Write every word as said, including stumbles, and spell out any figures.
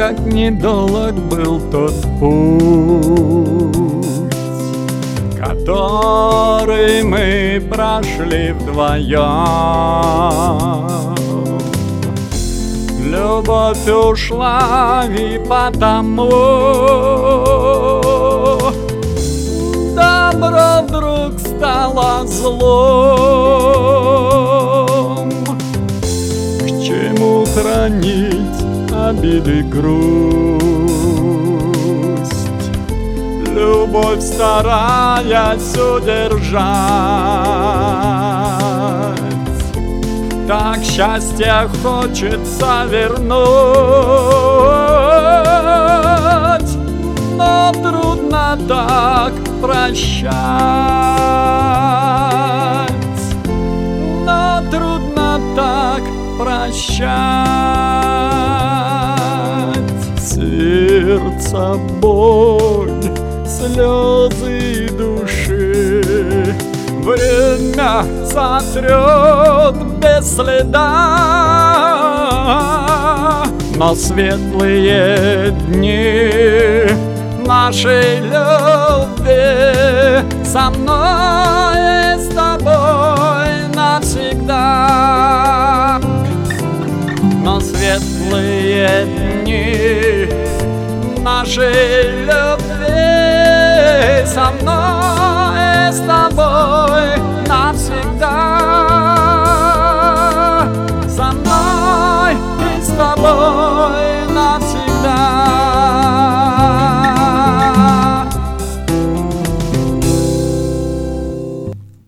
как недолг был тот путь, который мы прошли вдвоем. Любовь ушла, и потому добро вдруг стало злом. К чему хранить обиды, грусть, любовь стараясь удержать? Так счастье хочется вернуть, но трудно так прощать, но трудно так прощать. Сердце боль, слезы души время сотрет без следа, но светлые дни нашей любви со мной и с тобой навсегда. Но светлые дни нашей любви со мной